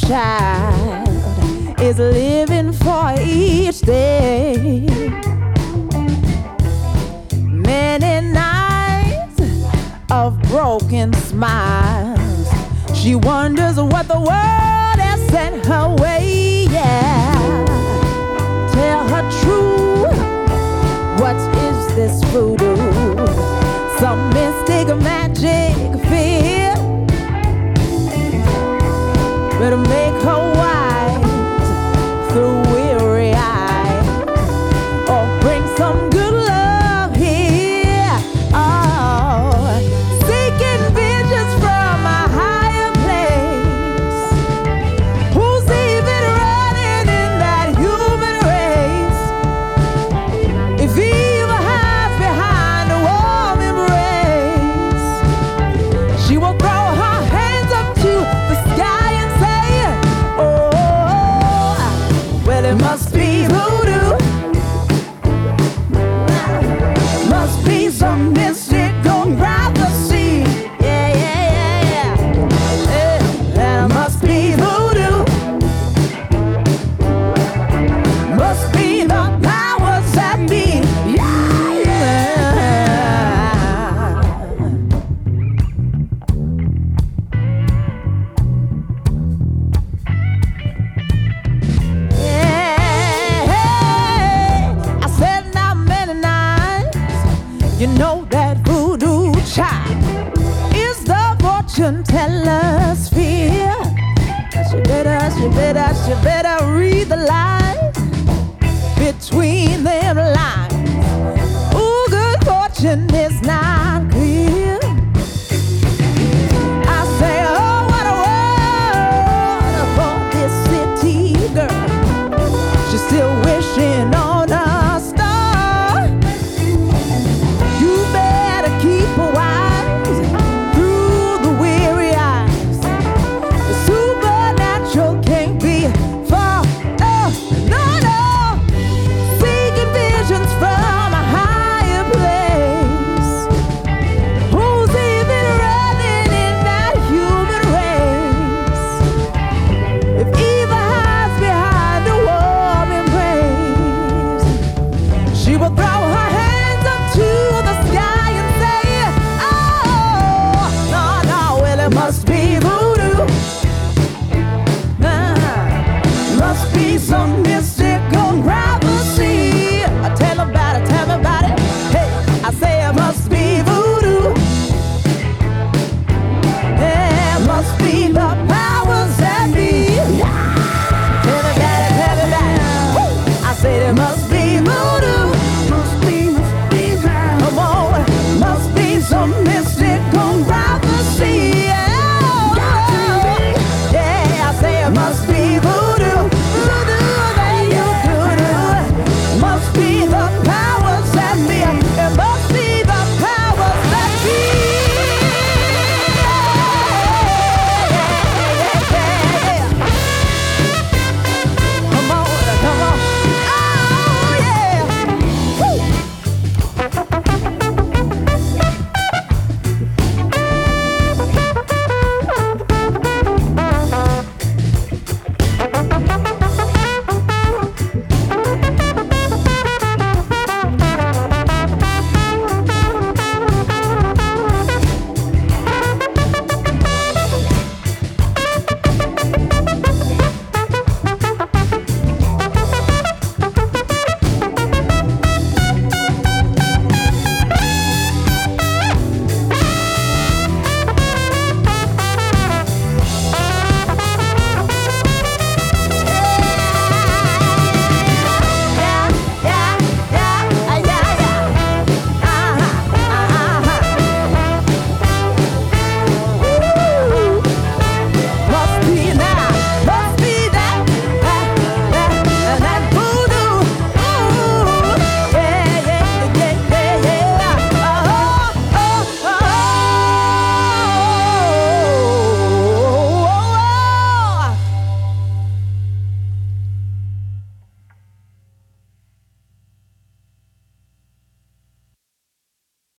child is living for each day. Many nights of broken smiles, she wonders what the world has sent her way. Yeah, tell her true, what is this voodoo? Some mystic magic fear, better make her wise through weary eyes, or bring some good love here. Oh, seeking visions from a higher place. Who's even running in that human race? If evil hides behind a warm embrace, she will throw her hands up to the sky and say, oh, well, it must be voodoo. Must be some mystical prophecy. Yeah, yeah, yeah, yeah. That must be voodoo. Must be the powers that be. Yeah, yeah. I said not many nights, you know that voodoo child is the fortune teller's fear. She better read the lines between them lines. Ooh, good fortune is not clear. I say, oh, what a world for this city girl. She's still wishing on a star. You better keep her wise through the weary eyes. The supernatural can't be far. Oh, no, no. Seeking visions from a higher place. Who's even running in that human race? If evil hides behind a warm embrace, she will throw her hands up to the sky and say, oh, no, no, well, it must be voodoo. Must be some mystical prophecy. Tell me about it, tell me about it. Hey, I say it must be voodoo. Yeah, must be the powers that be. Tell me about it, tell me about it. Woo! I say there must be voodoo. Must be that. Come on, must be some mystical prophecy. Yeah, I say it must be voodoo.